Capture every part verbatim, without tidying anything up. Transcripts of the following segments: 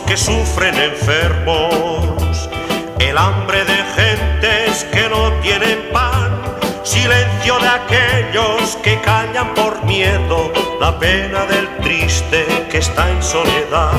que sufren enfermos, el hambre de gentes que no tienen pan, silencio de aquellos que callan por miedo, la pena del triste que está en soledad.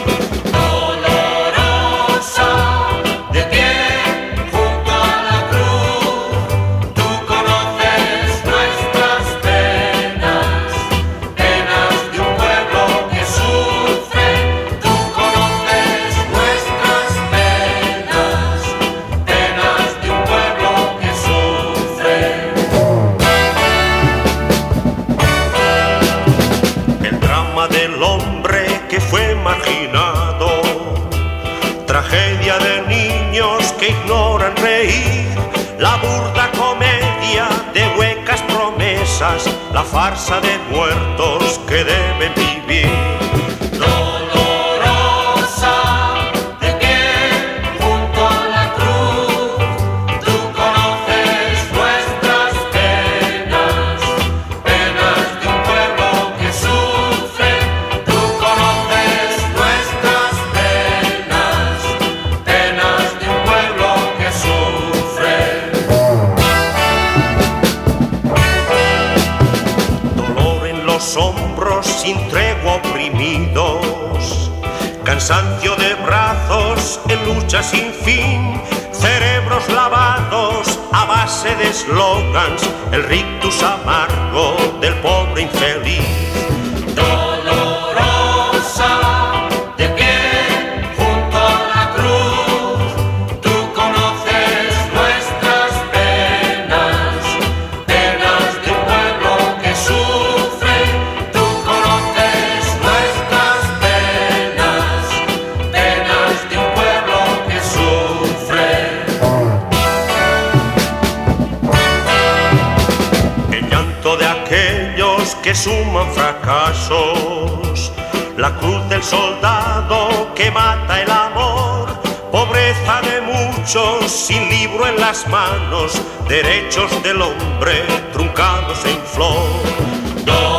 Del hombre que fue marginado, tragedia de niños que ignoran reír, la burda comedia de huecas promesas, la farsa de muertos que deben vivir. Hombros sin tregua oprimidos, cansancio de brazos en lucha sin fin, cerebros lavados a base de eslogans, el rictus amargo del pobre infeliz. De aquellos que suman fracasos, la cruz del soldado que mata el amor, pobreza de muchos sin libro en las manos, derechos del hombre truncados en flor.